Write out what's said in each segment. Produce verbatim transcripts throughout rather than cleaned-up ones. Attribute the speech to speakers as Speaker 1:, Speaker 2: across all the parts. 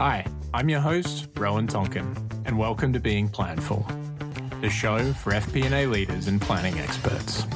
Speaker 1: Hi, I'm your host, Rowan Tonkin, and welcome to Being Planful, the show for F P and A leaders and planning experts.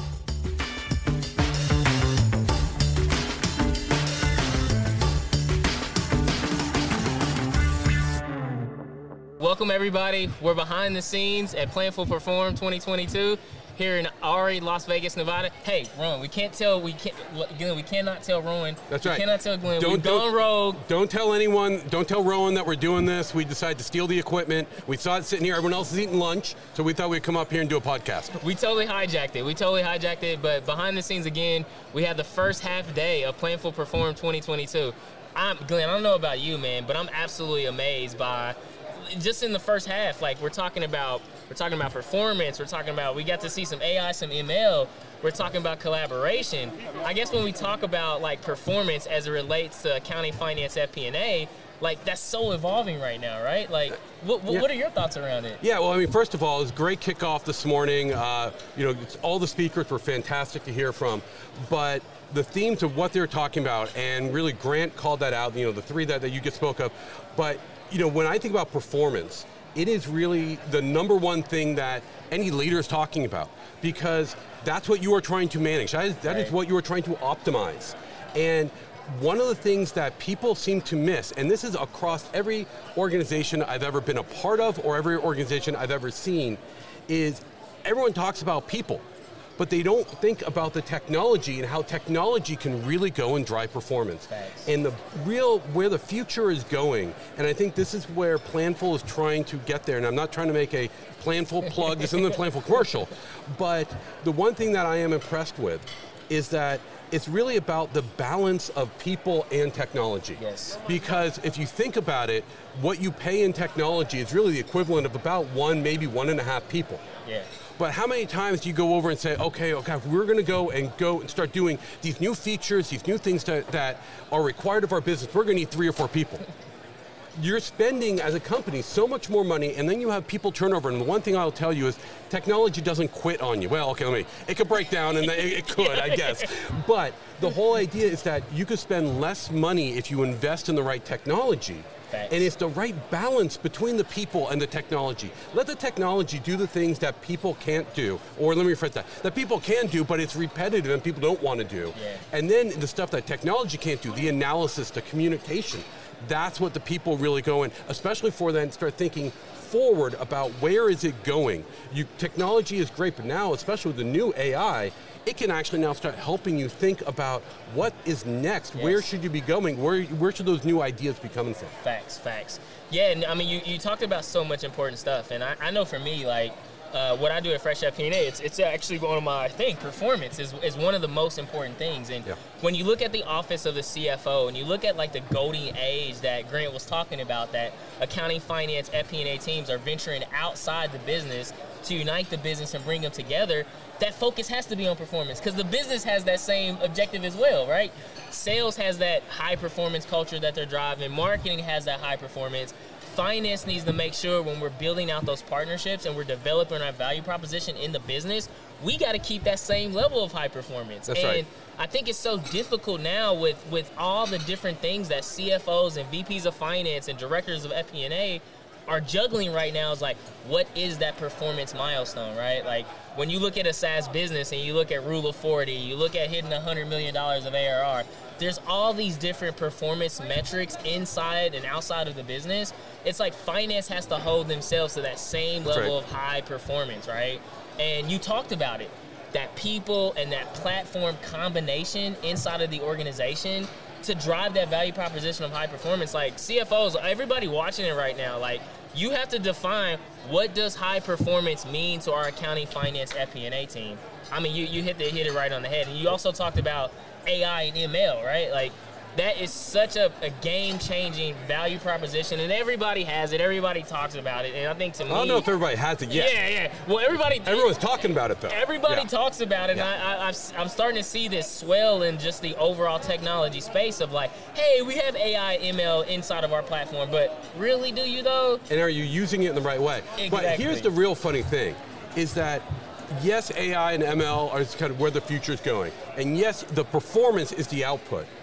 Speaker 2: Welcome everybody. We're behind the scenes at Planful Perform twenty twenty-two here in Ari, Las Vegas, Nevada. Hey, Rowan, we can't tell, we can't, Glenn, we cannot tell Rowan.
Speaker 3: That's right.
Speaker 2: We cannot tell Glenn.
Speaker 3: Don't,
Speaker 2: We've gone
Speaker 3: don't,
Speaker 2: rogue.
Speaker 3: Don't tell anyone, don't tell Rowan that we're doing this. We decided to steal the equipment. We saw it sitting here. Everyone else is eating lunch, so we thought we'd come up here and do a podcast.
Speaker 2: We totally hijacked it. We totally hijacked it, but behind the scenes again, we have the first half day of Planful Perform twenty twenty-two. I'm, Glenn, I don't know about you, man, but I'm absolutely amazed by just in the first half. Like we're talking about, we're talking about performance. We're talking about, we got to see some A I, some M L. We're talking about collaboration. I guess when we talk about like performance as it relates to accounting, finance, F P and A, like that's so evolving right now, right? Like, what, what,
Speaker 3: yeah.
Speaker 2: what are your thoughts around it?
Speaker 3: Yeah, well, I mean, first of all, it was a great kickoff this morning. Uh, you know, it's, all the speakers were fantastic to hear from, but the themes of what they were talking about, and really Grant called that out, you know, the three that, that you just spoke of, but you know, when I think about performance, it is really the number one thing that any leader is talking about, because that's what you are trying to manage. That is, that
Speaker 2: right.
Speaker 3: is what you are trying to optimize. And one of the things that people seem to miss, and this is across every organization I've ever been a part of or every organization I've ever seen, is everyone talks about people, but they don't think about the technology and how technology can really go and drive performance.
Speaker 2: Thanks.
Speaker 3: And the real, where the future is going, and I think this is where Planful is trying to get there, and I'm not trying to make a Planful plug, this isn't a Planful commercial, but the one thing that I am impressed with is that it's really about the balance of people and technology.
Speaker 2: Yes.
Speaker 3: Because if you think about it, what you pay in technology is really the equivalent of about one, maybe one and a half people.
Speaker 2: Yeah.
Speaker 3: But how many times do you go over and say, okay, okay, we're going to go and go and start doing these new features, these new things that, that are required of our business, we're going to need three or four people. You're spending, as a company, so much more money, and then you have people turnover, and the one thing I'll tell you is technology doesn't quit on you. Well, okay, let me, it could break down, and it, it could, I guess. But the whole idea is that you could spend less money if you invest in the right technology.
Speaker 2: Thanks.
Speaker 3: And it's the right balance between the people and the technology. Let the technology do the things that people can't do, or let me rephrase that, that people can do, but it's repetitive and people don't want to do.
Speaker 2: Yeah.
Speaker 3: And then the stuff that technology can't do, the analysis, the communication, that's what the people really go in, especially for then start thinking forward about where is it going. You, technology is great, but now, especially with the new A I, it can actually now start helping you think about what is next,
Speaker 2: yes.
Speaker 3: Where should you be going, where, where should those new ideas be coming from?
Speaker 2: Facts, facts. Yeah, and I mean, you, you talked about so much important stuff, and I, I know for me, like, Uh, what I do at Fresh F P and A, it's, it's actually one of my, I think, performance is, is one of the most important things. And
Speaker 3: yeah.
Speaker 2: when you look at the office of the C F O and you look at like the golden age that Grant was talking about, that accounting, finance, F P and A teams are venturing outside the business to unite the business and bring them together, that focus has to be on performance because the business has that same objective as well, right? Sales has that high performance culture that they're driving. Marketing has that high performance. Finance needs to make sure when we're building out those partnerships and we're developing our value proposition in the business, we got to keep that same level of high performance.
Speaker 3: That's
Speaker 2: and
Speaker 3: right.
Speaker 2: I think it's so difficult now with, with all the different things that C F Os and V Ps of finance and directors of F P and A are juggling right now is like, what is that performance milestone, right? Like when you look at a SaaS business and you look at Rule of forty, you look at hitting one hundred million dollars of A R R, there's all these different performance metrics inside and outside of the business. It's like finance has to hold themselves to that same
Speaker 3: That's
Speaker 2: level
Speaker 3: right.
Speaker 2: of high performance, right? And you talked about it, that people and that platform combination inside of the organization to drive that value proposition of high performance. Like C F Os, everybody watching it right now, like you have to define what does high performance mean to our accounting, finance, F P and A team. I mean, you, you hit, the, hit it right on the head. And you also talked about A I and M L, right? Like that is such a, a game-changing value proposition, and everybody has it. Everybody talks about it, and I think to me,
Speaker 3: I don't know if everybody has it yet.
Speaker 2: Yeah, yeah. Well, everybody.
Speaker 3: Everyone's talking about it though.
Speaker 2: Everybody
Speaker 3: yeah.
Speaker 2: talks about it,
Speaker 3: Yeah.
Speaker 2: and I, I, I've, I'm starting to see this swell in just the overall technology space of like, hey, we have A I, M L inside of our platform, but really, do you though?
Speaker 3: And are you using it in the right way?
Speaker 2: Exactly.
Speaker 3: But here's the real funny thing, is that yes, A I and M L are kind of where the future is going, and yes, the performance is the output.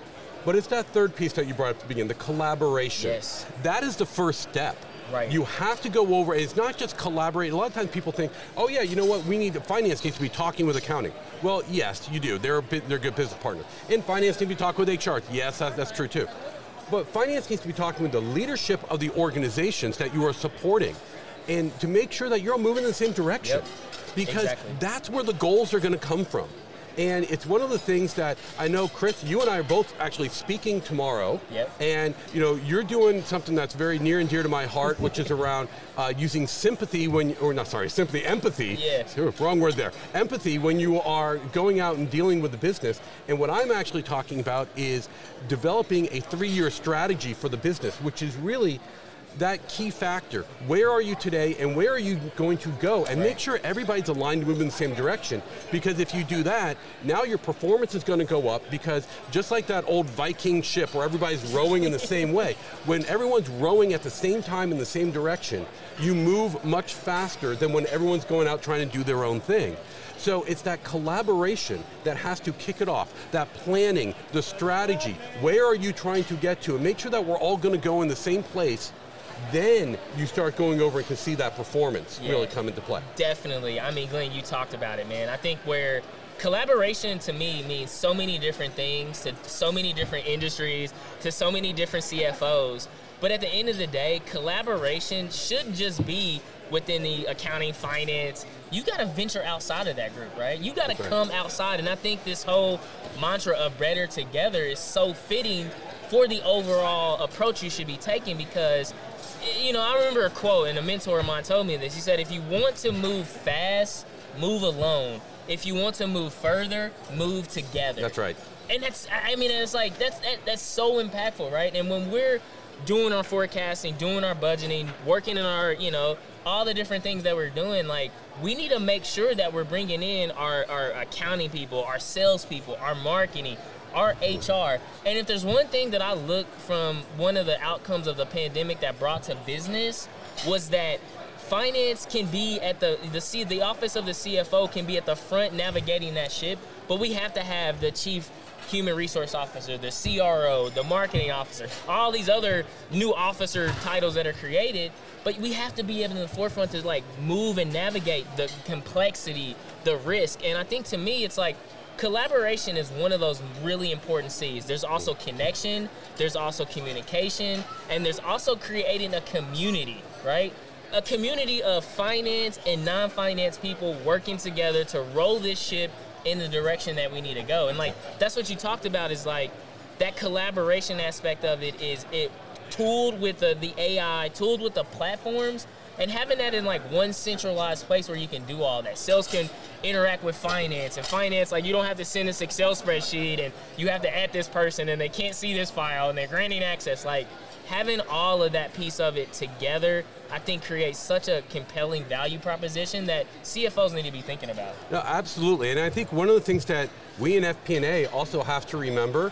Speaker 3: But it's that third piece that you brought up at the beginning, the collaboration.
Speaker 2: Yes.
Speaker 3: That is the first step.
Speaker 2: Right.
Speaker 3: You have to go over, it's not just collaborate. A lot of times people think, oh yeah, you know what, we need, finance needs to be talking with accounting. Well, yes, you do. They're a bit, they're good business partners. And finance needs to be talking with H R. Yes, that, that's true too. But finance needs to be talking with the leadership of the organizations that you are supporting, and to make sure that you're all moving in the same direction.
Speaker 2: Yep.
Speaker 3: Because
Speaker 2: Exactly.
Speaker 3: that's where the goals are going to come from. And it's one of the things that I know, Chris, you and I are both actually speaking tomorrow.
Speaker 2: Yep.
Speaker 3: And you know, you're doing something that's very near and dear to my heart, which is around uh, using sympathy when, or not sorry, simply empathy.
Speaker 2: Yeah.
Speaker 3: Wrong word there. Empathy when you are going out and dealing with the business. And what I'm actually talking about is developing a three-year strategy for the business, which is really that key factor. Where are you today and where are you going to go? And
Speaker 2: Right.
Speaker 3: make sure everybody's aligned to move in the same direction. Because if you do that, now your performance is going to go up, because just like that old Viking ship where everybody's rowing in the same way, when everyone's rowing at the same time in the same direction, you move much faster than when everyone's going out trying to do their own thing. So it's that collaboration that has to kick it off, that planning, the strategy, where are you trying to get to, and make sure that we're all going to go in the same place. Then you start going over and can see that performance
Speaker 2: Yeah.
Speaker 3: really come into play.
Speaker 2: Definitely. I mean, Glenn, you talked about it, man. I think where collaboration to me means so many different things to so many different industries, to so many different C F Os. But at the end of the day, collaboration shouldn't just be within the accounting, finance. You got to venture outside of that group, right? You got to
Speaker 3: That's right.
Speaker 2: come outside. And I think this whole mantra of better together is so fitting for the overall approach you should be taking, because you know, I remember a quote, and a mentor of mine told me this. He said, if you want to move fast, move alone. If you want to move further, move together.
Speaker 3: That's right.
Speaker 2: And that's, I mean, it's like, that's that, that's so impactful, right? And when we're doing our forecasting, doing our budgeting, working in our, you know, all the different things that we're doing, like, we need to make sure that we're bringing in our, our accounting people, our sales people, our marketing, our H R. And if there's one thing that I look from one of the outcomes of the pandemic that brought to business, was that finance can be at the, the, C, the office of the C F O can be at the front navigating that ship, but we have to have the chief human resource officer, the C R O, the marketing officer, all these other new officer titles that are created, but we have to be able in the forefront to like move and navigate the complexity, the risk. And I think to me, it's like, collaboration is one of those really important C's. There's also connection, there's also communication, and there's also creating a community, right? A community of finance and non-finance people working together to roll this ship in the direction that we need to go. And like, that's what you talked about, is like, that collaboration aspect of it is it tooled with the, the A I, tooled with the platforms, and having that in like one centralized place where you can do all that. Sales can interact with finance, and finance, like, you don't have to send this Excel spreadsheet and you have to add this person and they can't see this file and they're granting access. Like, having all of that piece of it together, I think creates such a compelling value proposition that C F Os need to be thinking about.
Speaker 3: No, absolutely. And I think one of the things that we in F P and A also have to remember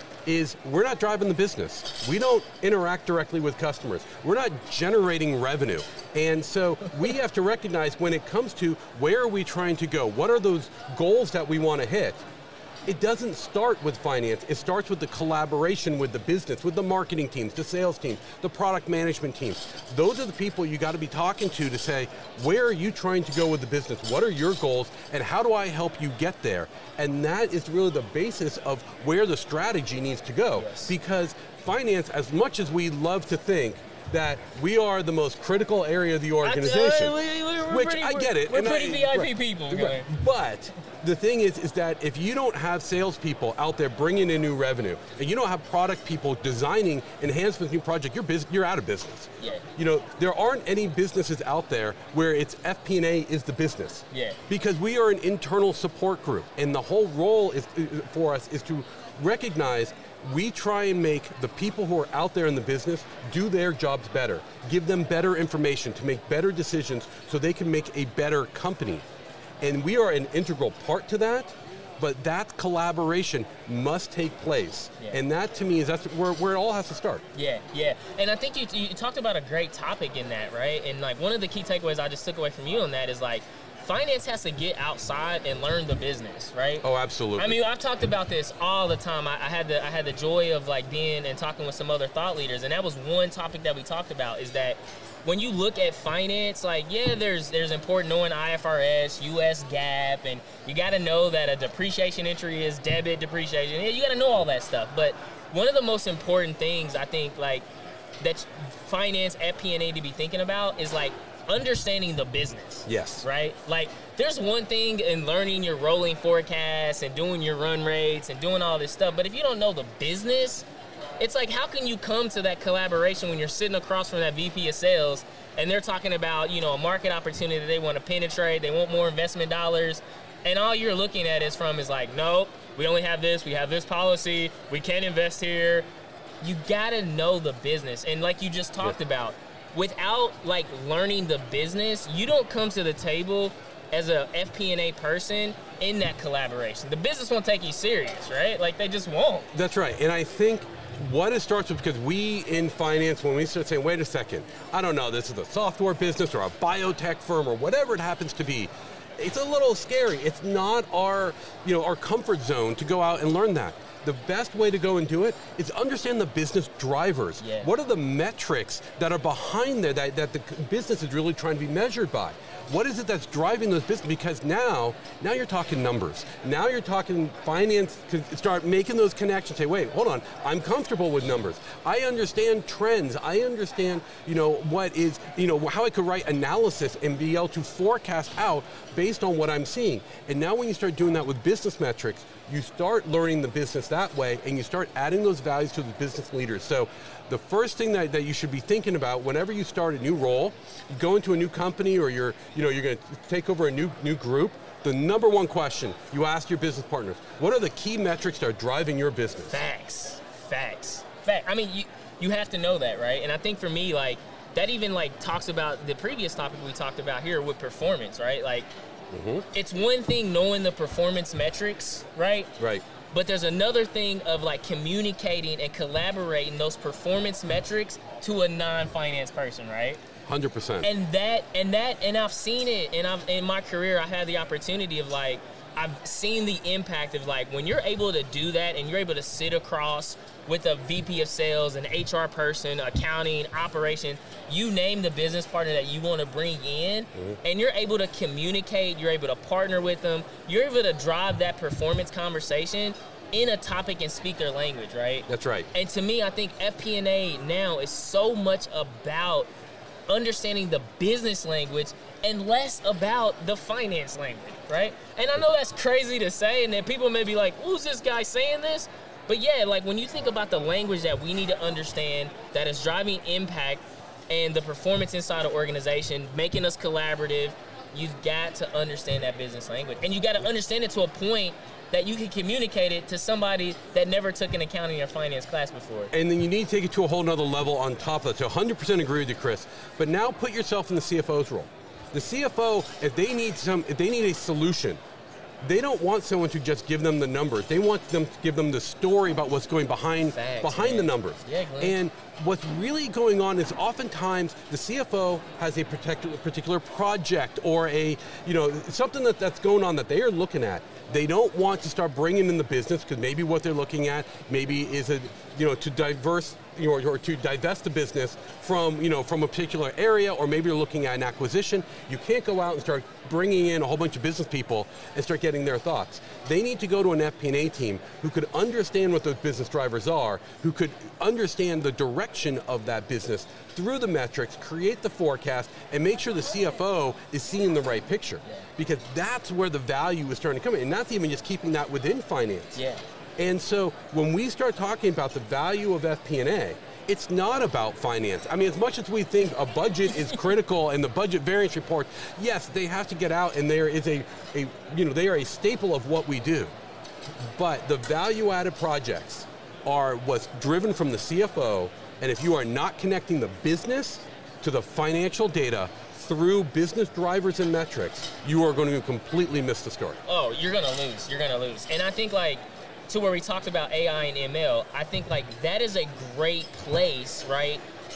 Speaker 3: is we're not driving the business. We don't interact directly with customers. We're not generating revenue. And so we have to recognize when it comes to where are we trying to go? What are those goals that we want to hit? It doesn't start with finance. It starts with the collaboration with the business, with the marketing teams, the sales teams, the product management teams. Those are the people you got to be talking to to say, where are you trying to go with the business? What are your goals? And how do I help you get there? And that is really the basis of where the strategy needs to go.
Speaker 2: Yes.
Speaker 3: Because finance, as much as we love to think that we are the most critical area of the organization,
Speaker 2: I, uh, we, we're
Speaker 3: which
Speaker 2: pretty,
Speaker 3: I get it.
Speaker 2: We're
Speaker 3: and
Speaker 2: pretty
Speaker 3: I,
Speaker 2: V I P
Speaker 3: right,
Speaker 2: people.
Speaker 3: right. But the thing is, is that if you don't have salespeople out there bringing in new revenue, and you don't have product people designing enhancements, new project, you're bus- you're out of business.
Speaker 2: Yeah.
Speaker 3: You know, there aren't any businesses out there where it's F P and A is the business.
Speaker 2: Yeah.
Speaker 3: Because we are an internal support group, and the whole role is for us is to recognize we try and make the people who are out there in the business do their jobs better, give them better information to make better decisions so they can make a better company. And we are an integral part to that, but that collaboration must take place.
Speaker 2: Yeah.
Speaker 3: And that to me is that's where, where it all has to start.
Speaker 2: Yeah, yeah. And I think you, you talked about a great topic in that, right? And like one of the key takeaways I just took away from you on that is like, finance has to get outside and learn the business, right?
Speaker 3: Oh, absolutely.
Speaker 2: I mean, I've talked about this all the time. I, I had the I had the joy of like being and talking with some other thought leaders, and that was one topic that we talked about is that when you look at finance, like, yeah, there's there's important knowing I F R S, U S GAAP, and you got to know that a depreciation entry is debit depreciation. Yeah, you got to know all that stuff. But one of the most important things I think, like, that finance F P and A to be thinking about is like understanding the business.
Speaker 3: Yes.
Speaker 2: Right? Like, there's one thing in learning your rolling forecasts and doing your run rates and doing all this stuff, but if you don't know the business, it's like, how can you come to that collaboration when you're sitting across from that V P of sales and they're talking about, you know, a market opportunity they want to penetrate, they want more investment dollars, and all you're looking at is from is like, nope, we only have this, we have this policy, we can't invest here. You gotta know the business. And like you just talked yeah. about, without like learning the business, you don't come to the table as a F P and A person in that collaboration. The business won't take you serious, right? Like, they just won't.
Speaker 3: That's right. And I think what it starts with, because we in finance, when we start saying, wait a second, I don't know, this is a software business or a biotech firm or whatever it happens to be, it's a little scary. It's not our, you know, our comfort zone to go out and learn that. The best way to go and do it is understand the business drivers.
Speaker 2: Yeah.
Speaker 3: What are the metrics that are behind there that, that the business is really trying to be measured by? What is it that's driving those business? Because now, now you're talking numbers. Now you're talking finance to start making those connections. Say, wait, hold on, I'm comfortable with numbers. I understand trends. I understand, you know, what is, you know, how I could write analysis and be able to forecast out based on what I'm seeing. And now when you start doing that with business metrics, you start learning the business that way, and you start adding those values to the business leaders. So the first thing that, that you should be thinking about whenever you start a new role, you go into a new company, or you're, you know, you're going to take over a new, new group, the number one question you ask your business partners, what are the key metrics that are driving your business?
Speaker 2: Facts, facts, fact. I mean, you, you have to know that, right? And I think for me, like, that even like talks about the previous topic we talked about here with performance, right? Like, mm-hmm. It's one thing knowing the performance metrics, right?
Speaker 3: Right.
Speaker 2: But there's another thing of like communicating and collaborating those performance metrics to a non-finance person, right?
Speaker 3: one hundred percent.
Speaker 2: And that, and that, and I've seen it, and I've, in my career, I had the opportunity of like, I've seen the impact of like, when you're able to do that and you're able to sit across with a V P of sales, an H R person, accounting, operation, you name the business partner that you want to bring in, mm-hmm. and you're able to communicate, you're able to partner with them, you're able to drive that performance conversation in a topic and speak their language, right?
Speaker 3: That's right.
Speaker 2: And to me, I think F P and A now is so much about understanding the business language and less about the finance language, right? And I know that's crazy to say, and then people may be like, who's this guy saying this? But yeah, like when you think about the language that we need to understand that is driving impact and the performance inside an organization, making us collaborative, you've got to understand that business language. And you got to understand it to a point that you can communicate it to somebody that never took an accounting or finance class before.
Speaker 3: And then you need to take it to a whole nother level on top of that. So one hundred percent agree with you, Chris. But now put yourself in the C F O's role. The C F O, if they need some, if they need a solution, they don't want someone to just give them the numbers. They want them to give them the story about what's going behind
Speaker 2: Facts,
Speaker 3: behind
Speaker 2: man.
Speaker 3: the numbers.
Speaker 2: Yeah, Glenn.
Speaker 3: And what's really going on is oftentimes the C F O has a particular particular project or a, you know, something that, that's going on that they are looking at. They don't want to start bringing in the business because maybe what they're looking at maybe is a, you know, to diverse, you know, or to divest the business from, you know, from a particular area, or maybe you're looking at an acquisition. You can't go out and start bringing in a whole bunch of business people and start getting their thoughts. They need to go to an F P and A team who could understand what those business drivers are, who could understand the direction of that business through the metrics, create the forecast, and make sure the C F O is seeing the right picture. Because that's where the value is starting to come in, and not even just keeping that within finance.
Speaker 2: Yeah.
Speaker 3: And so when we start talking about the value of F P and A, it's not about finance. I mean, as much as we think a budget is critical and the budget variance report, yes, they have to get out, and there is a, a, you know, they are a staple of what we do. But the value-added projects are what's driven from the C F O, and if you are not connecting the business to the financial data through business drivers and metrics, you are going to completely miss the story.
Speaker 2: Oh, you're going to lose. You're going to lose. And I think, like, to where we talked about A I and M L, I think like that is a great place, right,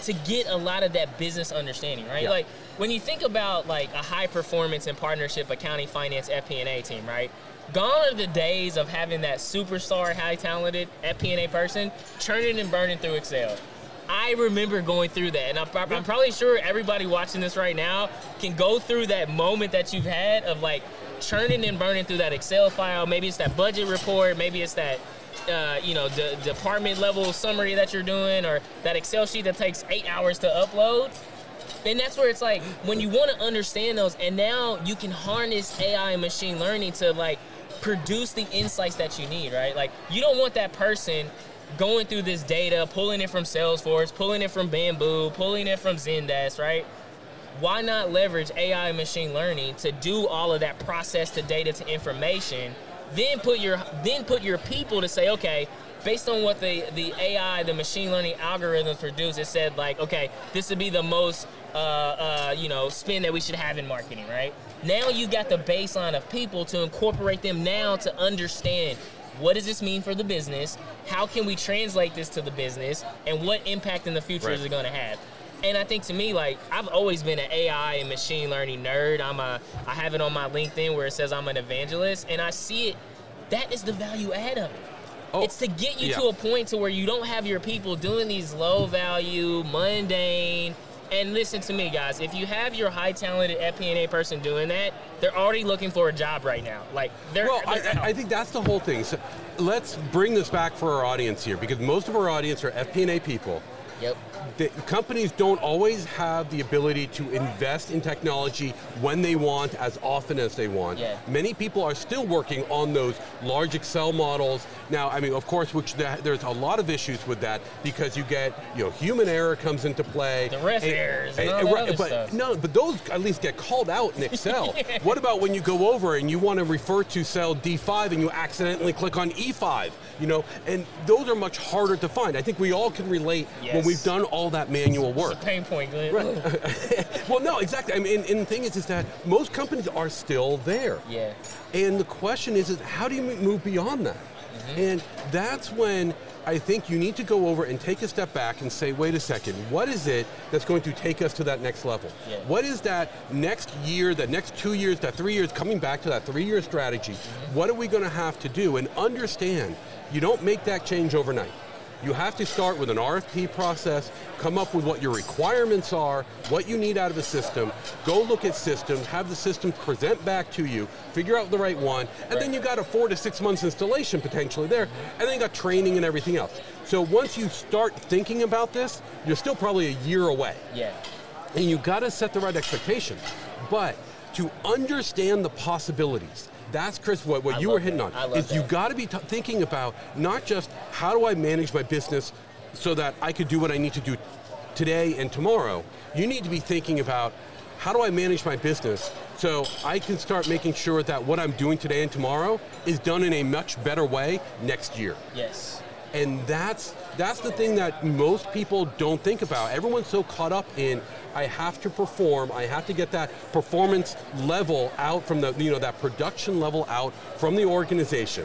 Speaker 2: to get a lot of that business understanding, right?
Speaker 3: Yeah.
Speaker 2: Like when you think about like a high performance and partnership accounting, finance, F P and A team, right? Gone are the days of having that superstar, high talented F P and A person churning and burning through Excel. I remember going through that, and I'm, I'm probably sure everybody watching this right now can go through that moment that you've had of like churning and burning through that Excel file. Maybe it's that budget report, maybe it's that uh, you know, the department level summary that you're doing, or that Excel sheet that takes eight hours to upload. And that's where it's like, when you want to understand those, and now you can harness A I and machine learning to like produce the insights that you need, right? Like you don't want that person going through this data, pulling it from Salesforce, pulling it from Bamboo, pulling it from Zendesk, right? Why not leverage A I and machine learning to do all of that process to data to information, then put your then put your people to say, okay, based on what the, the A I, the machine learning algorithms produce, it said like, okay, this would be the most, uh, uh, you know, spin that we should have in marketing, right? Now you got the baseline of people to incorporate them now to understand, what does this mean for the business? How can we translate this to the business? And what impact in the future
Speaker 3: right.
Speaker 2: is it going to have? And I think to me, like, I've always been an A I and machine learning nerd. I'm a, I have it on my LinkedIn where it says I'm an evangelist, and I see it. That is the value add of it. Oh, it's to get you
Speaker 3: yeah.
Speaker 2: to a point to where you don't have your people doing these low value, mundane. And listen to me, guys. If you have your high talented F P and A person doing that, they're already looking for a job right now. Like they're.
Speaker 3: Well,
Speaker 2: they're
Speaker 3: I, I think that's the whole thing. So let's bring this back for our audience here, because most of our audience are F P and A people.
Speaker 2: Yep.
Speaker 3: The companies don't always have the ability to invest in technology when they want, as often as they want.
Speaker 2: Yeah.
Speaker 3: Many people are still working on those large Excel models. Now, I mean, of course, which the, there's a lot of issues with that, because you get, you know, human error comes into play.
Speaker 2: The ref
Speaker 3: and,
Speaker 2: errors and,
Speaker 3: and,
Speaker 2: all
Speaker 3: and,
Speaker 2: that
Speaker 3: right,
Speaker 2: other
Speaker 3: but
Speaker 2: stuff.
Speaker 3: No, but those at least get called out in Excel.
Speaker 2: Yeah.
Speaker 3: What about when you go over and you want to refer to cell D five and you accidentally click on E five? You know, and those are much harder to find. I think we all can relate
Speaker 2: Yes.
Speaker 3: when we've done all that manual work.
Speaker 2: It's a pain point, Glenn.
Speaker 3: Right. Well, no, exactly. I mean, and, and the thing is, is that most companies are still there.
Speaker 2: Yeah.
Speaker 3: And the question is, is how do you move beyond that? Mm-hmm. And that's when I think you need to go over and take a step back and say, wait a second, what is it that's going to take us to that next level?
Speaker 2: Yeah.
Speaker 3: What is that next year, that next two years, that three years, coming back to that three-year strategy? Mm-hmm. What are we going to have to do? And understand, you don't make that change overnight. You have to start with an R F P process, come up with what your requirements are, what you need out of a system, go look at systems, have the system present back to you, figure out the right one, and
Speaker 2: right.
Speaker 3: then you got a four to six months installation potentially there, and then you got training and everything else. So once you start thinking about this, you're still probably a year away.
Speaker 2: Yeah.
Speaker 3: And you got to set the right expectations. But to understand the possibilities, that's, Chris, what, what you were hitting
Speaker 2: that.
Speaker 3: on, is
Speaker 2: that.
Speaker 3: you got to be t thinking about not just how do I manage my business so that I could do what I need to do today and tomorrow. You need to be thinking about how do I manage my business so I can start making sure that what I'm doing today and tomorrow is done in a much better way next year.
Speaker 2: Yes.
Speaker 3: And that's that's the thing that most people don't think about. Everyone's so caught up in, I have to perform, I have to get that performance level out from the, you know, that production level out from the organization.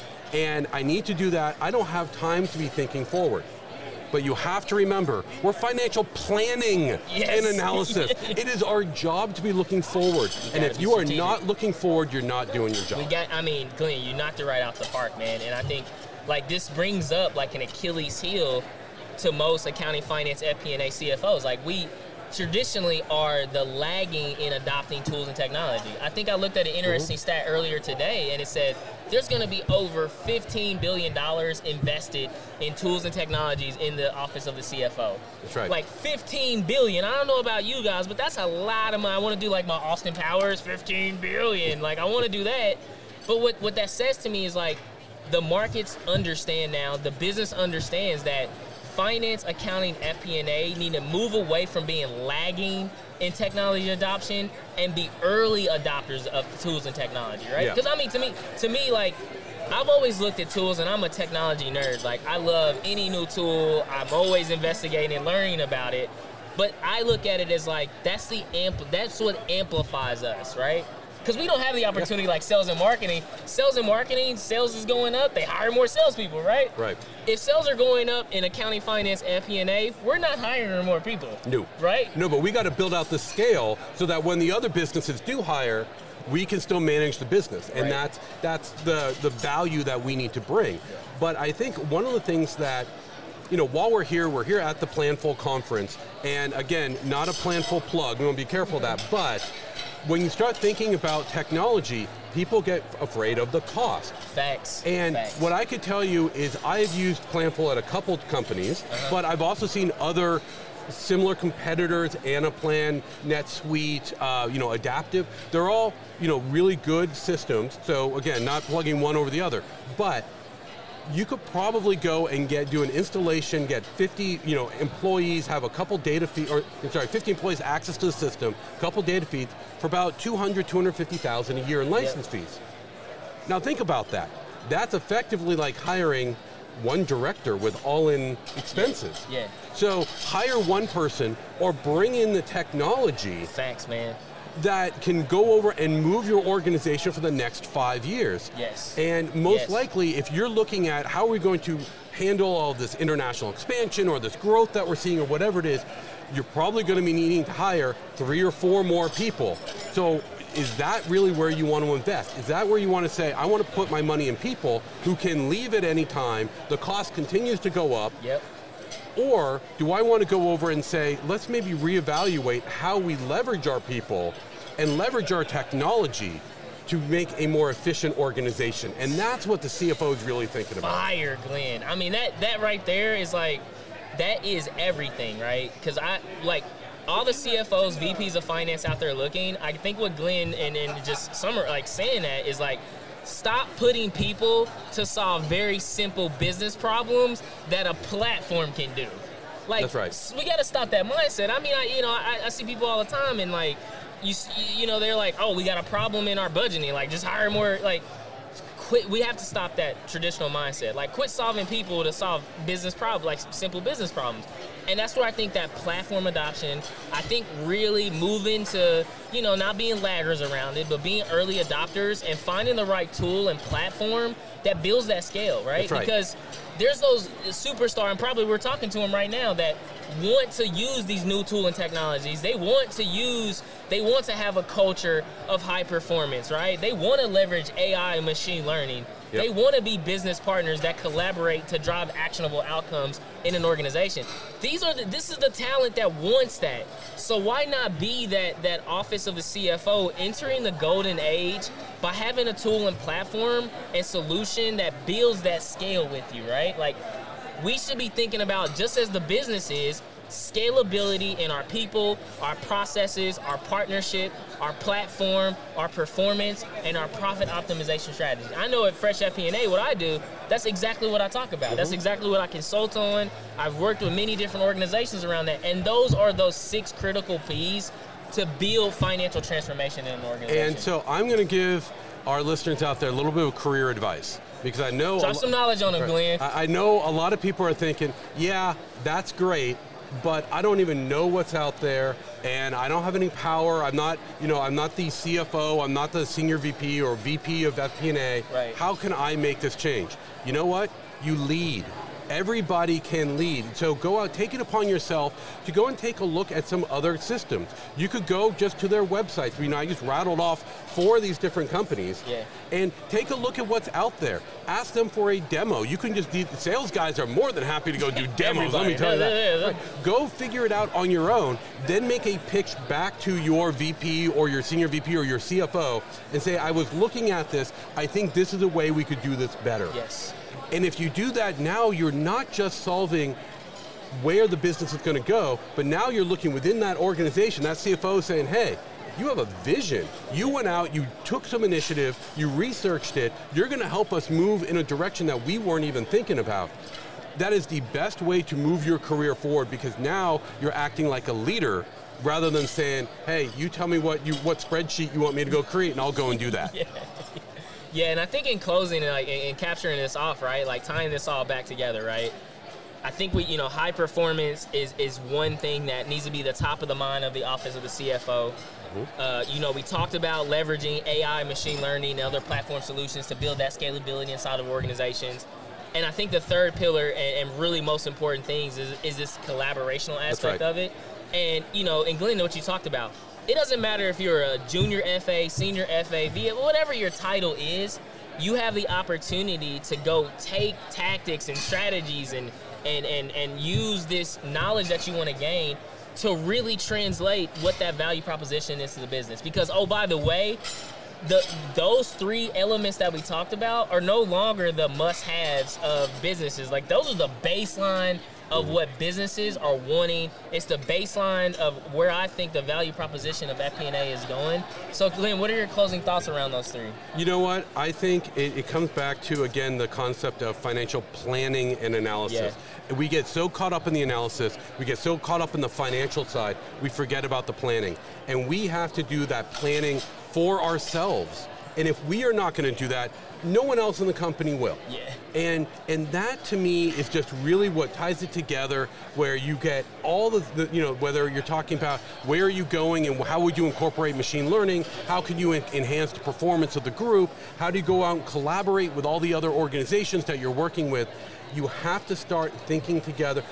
Speaker 3: And I need to do that. I don't have time to be thinking forward. But you have to remember, we're financial planning
Speaker 2: yes.
Speaker 3: and analysis. It is our job to be looking forward. And if you are
Speaker 2: strategic.
Speaker 3: not looking forward, you're not doing your job.
Speaker 2: We got, I mean, Glenn, you knocked it right out the park, man. And I think, like, this brings up, like, an Achilles heel to most accounting, finance, F P and A C F Os. Like, we traditionally are the lagging in adopting tools and technology. I think I looked at an interesting mm-hmm. stat earlier today, and it said there's going to be over fifteen billion dollars invested in tools and technologies in the office of the C F O.
Speaker 3: That's right.
Speaker 2: Like fifteen billion dollars. I don't know about you guys, but that's a lot of money. I want to do like my Austin Powers, fifteen billion dollars. Like, I want to do that. But what, what that says to me is, like, the markets understand now, the business understands that finance, accounting, F P and A need to move away from being lagging in technology adoption and be early adopters of tools and technology, right? Because
Speaker 3: yeah.
Speaker 2: I mean, to me, to me, like, I've always looked at tools, and I'm a technology nerd. Like, I love any new tool. I'm always investigating and learning about it. But I look at it as like, that's the ampl- that's what amplifies us, right? because we don't have the opportunity like sales and marketing. Sales and marketing, sales is going up. They hire more salespeople, right?
Speaker 3: Right.
Speaker 2: If sales are going up in accounting, finance, and F P and A, we're not hiring more people.
Speaker 3: No.
Speaker 2: Right?
Speaker 3: No, but we got to build out the scale so that when the other businesses do hire, we can still manage the business. And
Speaker 2: Right.
Speaker 3: that's that's the, the value that we need to bring. But I think one of the things that, you know, while we're here, we're here at the Planful conference. And again, not a Planful plug, we want to be careful of that. But when you start thinking about technology, people get afraid of the cost.
Speaker 2: Facts.
Speaker 3: And
Speaker 2: Facts.
Speaker 3: what I could tell you is I've used Planful at a couple companies,
Speaker 2: Uh-huh.
Speaker 3: but I've also seen other similar competitors, Anaplan, NetSuite, uh, you know, Adaptive. They're all, you know, really good systems. So again, not plugging one over the other, but you could probably go and get do an installation, get fifty, you know, employees, have a couple data feed, or sorry, fifty employees access to the system, couple data feeds for about two hundred, two hundred fifty thousand a year in license
Speaker 2: Yep.
Speaker 3: fees. Now think about that. That's effectively like hiring one director with all-in expenses.
Speaker 2: Yeah.
Speaker 3: So hire one person or bring in the technology
Speaker 2: Facts, man.
Speaker 3: that can go over and move your organization for the next five years.
Speaker 2: Yes.
Speaker 3: And most
Speaker 2: Yes.
Speaker 3: likely, if you're looking at how are we going to handle all this international expansion or this growth that we're seeing or whatever it is, you're probably going to be needing to hire three or four more people. So is that really where you want to invest? Is that where you want to say, I want to put my money in people who can leave at any time, the cost continues to go up,
Speaker 2: Yep.
Speaker 3: or do I want to go over and say, let's maybe reevaluate how we leverage our people and leverage our technology to make a more efficient organization? And that's what the C F O is really thinking about.
Speaker 2: Fire, Glenn. I mean, that that right there is like, that is everything, right? Because I, like, all the C F Os, V Ps of finance out there looking, I think what Glenn and, and just Summer, like, saying that is like, stop putting people to solve very simple business problems that a platform can do. Like,
Speaker 3: That's right.
Speaker 2: We got to stop that mindset. I mean, I, you know, I, I see people all the time, and like, you, you know, they're like, oh, we got a problem in our budgeting. Like, just hire more. Like, quit. We have to stop that traditional mindset. Like, quit solving people to solve business problems, like simple business problems. And that's where I think that platform adoption, I think really moving to, you know, not being laggers around it, but being early adopters and finding the right tool and platform that builds that scale, right?
Speaker 3: That's right.
Speaker 2: Because there's those superstar, and probably we're talking to them right now, that want to use these new tool and technologies. They want to use, they want to have a culture of high performance, right? They want to leverage A I and machine learning.
Speaker 3: Yep.
Speaker 2: They want to be business partners that collaborate to drive actionable outcomes in an organization. These are the, this is the talent that wants that. So why not be that that office of the C F O entering the golden age by having a tool and platform and solution that builds that scale with you, right? Like, we should be thinking about, just as the business is, scalability in our people, our processes, our partnership, our platform, our performance, and our profit optimization strategy. I know at Fresh F P and A, what I do, that's exactly what I talk about. Mm-hmm. That's exactly what I consult on. I've worked with many different organizations around that, and those are those six critical P's to build financial transformation in an organization.
Speaker 3: And so I'm going to give our listeners out there a little bit of career advice, because I know
Speaker 2: Drop some knowledge on them, Glenn.
Speaker 3: I know a lot of people are thinking, yeah, that's great, but I don't even know what's out there, and I don't have any power. I'm not, you know, I'm not the C F O. I'm not the senior V P or V P of F P and A.
Speaker 2: Right.
Speaker 3: How can I make this change? You know what? You lead. Everybody can lead. So go out, take it upon yourself to go and take a look at some other systems. You could go just to their websites. You know, I just rattled off four of these different companies.
Speaker 2: Yeah.
Speaker 3: And take a look at what's out there. Ask them for a demo. You can just, the sales guys are more than happy to go do demos, let me tell you that.
Speaker 2: Yeah, yeah, yeah.
Speaker 3: Right. Go figure it out on your own, then make a pitch back to your V P or your senior V P or your C F O and say, I was looking at this, I think this is a way we could do this better.
Speaker 2: Yes.
Speaker 3: And if you do that now, you're not just solving where the business is going to go, but now you're looking within that organization, that C F O saying, hey, you have a vision. You went out, you took some initiative, you researched it, you're going to help us move in a direction that we weren't even thinking about. That is the best way to move your career forward, because now you're acting like a leader rather than saying, hey, you tell me what you what spreadsheet you want me to go create and I'll go and do that.
Speaker 2: Yeah. Yeah, and I think in closing, like, and capturing this off, right, like tying this all back together, right, I think we, you know, high performance is, is one thing that needs to be the top of the mind of the office of the C F O. Mm-hmm. Uh, you know, we talked about leveraging A I, machine learning, and other platform solutions to build that scalability inside of organizations. And I think the third pillar and, and really most important things is, is this collaborational aspect
Speaker 3: right.
Speaker 2: of it. And, you know, and Glenn, what you talked about, it doesn't matter if you're a junior F A, senior F A, V A, whatever your title is, you have the opportunity to go take tactics and strategies and, and, and, and use this knowledge that you want to gain to really translate what that value proposition is to the business. Because, oh, by the way, the those three elements that we talked about are no longer the must-haves of businesses. Like, those are the baseline of what businesses are wanting. It's the baseline of where I think the value proposition of F P and A is going. So, Glenn, what are your closing thoughts around those three?
Speaker 3: You know what? I think it, it comes back to, again, the concept of financial planning and analysis.
Speaker 2: Yeah.
Speaker 3: And we get so caught up in the analysis, we get so caught up in the financial side, we forget about the planning. And we have to do that planning for ourselves. And if we are not going to do that, no one else in the company will.
Speaker 2: Yeah.
Speaker 3: And and that to me is just really what ties it together, where you get all the, the, you know, whether you're talking about where are you going and how would you incorporate machine learning, how can you en- enhance the performance of the group, how do you go out and collaborate with all the other organizations that you're working with, you have to start thinking together.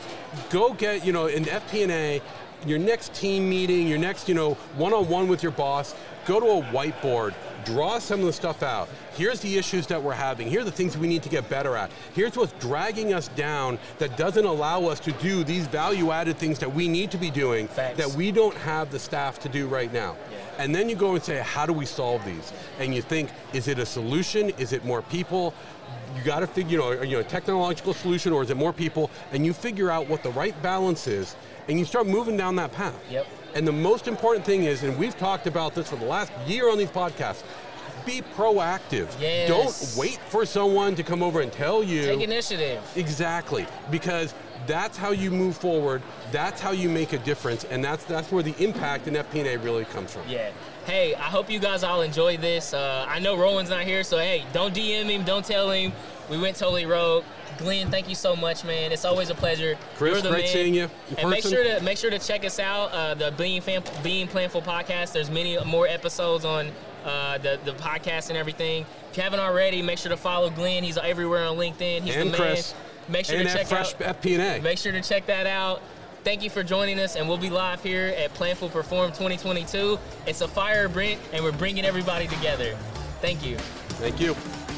Speaker 3: Go get, you know, in F P and A, your next team meeting, your next, you know, one-on-one with your boss, go to a whiteboard, draw some of the stuff out. Here's the issues that we're having. Here are the things we need to get better at. Here's what's dragging us down that doesn't allow us to do these value-added things that we need to be doing.
Speaker 2: Thanks.
Speaker 3: That we don't have the staff to do right now.
Speaker 2: Yeah.
Speaker 3: And then you go and say, how do we solve these? And you think, is it a solution? Is it more people? You got to figure, you know, you know, a technological solution, or is it more people? And you figure out what the right balance is, and you start moving down that path.
Speaker 2: Yep.
Speaker 3: And the most important thing is, and we've talked about this for the last year on these podcasts, be proactive.
Speaker 2: Yes.
Speaker 3: Don't wait for someone to come over and tell you.
Speaker 2: Take initiative.
Speaker 3: Exactly, because that's how you move forward, that's how you make a difference, and that's that's where the impact in F P and A really comes from.
Speaker 2: Yeah. Hey, I hope you guys all enjoyed this. Uh, I know Rowan's not here, so hey, don't D M him, don't tell him. We went totally rogue. Glenn, thank you so much, man. It's always a pleasure.
Speaker 3: Chris,
Speaker 2: You're the
Speaker 3: great
Speaker 2: man.
Speaker 3: seeing you in
Speaker 2: and
Speaker 3: person.
Speaker 2: make sure to make sure to check us out, uh, the Being Fan, Being Planful podcast. There's many more episodes on uh, the the podcast and everything. If you haven't already, make sure to follow Glenn. He's everywhere on LinkedIn. He's
Speaker 3: and
Speaker 2: the man.
Speaker 3: Chris.
Speaker 2: Make sure
Speaker 3: and
Speaker 2: to check
Speaker 3: Fresh
Speaker 2: out
Speaker 3: F P and A.
Speaker 2: Make sure to check that out. Thank you for joining us, and we'll be live here at Planful Perform twenty twenty-two. It's a fire sprint, and we're bringing everybody together. Thank you.
Speaker 3: Thank you.